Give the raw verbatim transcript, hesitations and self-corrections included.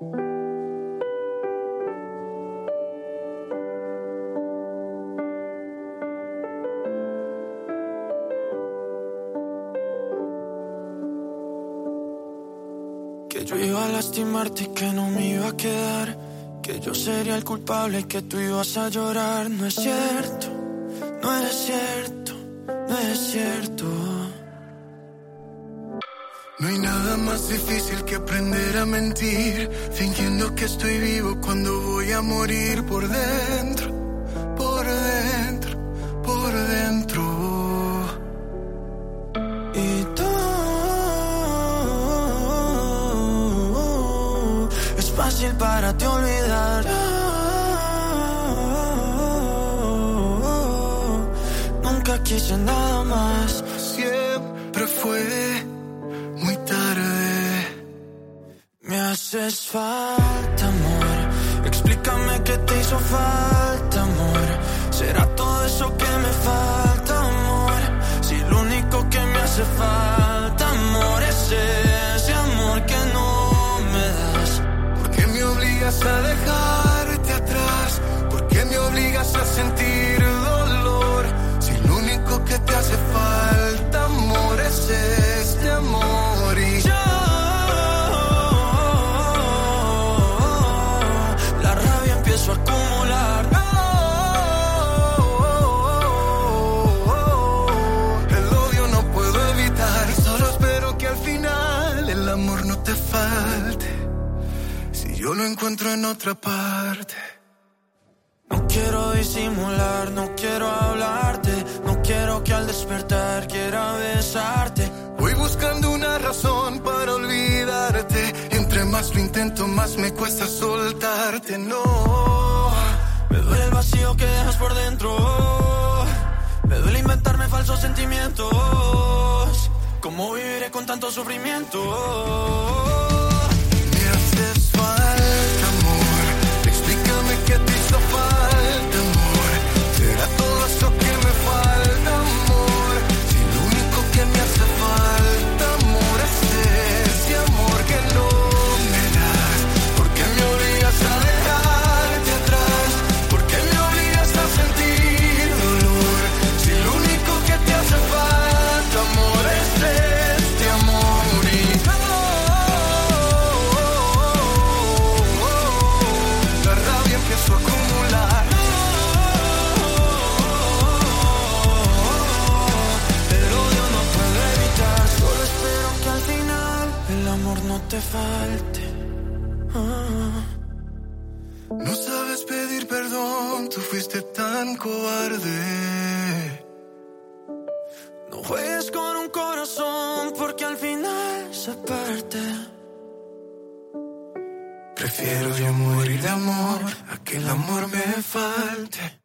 Que yo iba a lastimarte y que no me iba a quedar, que yo sería el culpable y que tú ibas a llorar. No es cierto, no es cierto, no es cierto. No hay nada más difícil que aprender a mentir, fingiendo que estoy vivo cuando voy a morir por dentro, por dentro, por dentro. Y tú, es fácil para ti olvidar. Nunca quise nada más. Siempre fue muy tarde. Me haces falta, amor. Explícame qué te hizo falta, amor. ¿Será todo eso que me falta, amor? Si lo único que me hace falta, amor, es ese amor que no me das. ¿Por qué me obligas a dejarte atrás? ¿Por qué me obligas a sentir dolor? Si lo único que te hace falta, amor, es este amor. Y yo, la rabia empiezo a acumular. El odio no puedo evitar y solo espero que al final el amor no te falte, si yo lo encuentro en otra parte. No quiero disimular, no quiero hablarte, no quiero que al despertar quiera besarte. Voy buscando una razón para olvidarte, y entre más lo intento más me cuesta soltarte. No, me duele el vacío que dejas por dentro, me duele inventarme falsos sentimientos. ¿Cómo viviré con tanto sufrimiento? Me haces falta, amor. Explícame qué te hizo falta, amor. ¿Será todo eso que me falta, amor? Si lo único que me hace falta, amor, es ese amor que no me das. ¿Por qué me obligas a dejarte atrás? ¿Por qué me obligas a sentir dolor? Si lo único que te hace falta, amor, es este amor. Y la rabia empiezo a acumular. El odio no puedo evitar, solo espero que al final el amor no te falte. Ah. No sabes pedir perdón, tú fuiste tan cobarde. No juegues con un corazón porque al final se parte. Prefiero yo morir de amor a que el amor me falte.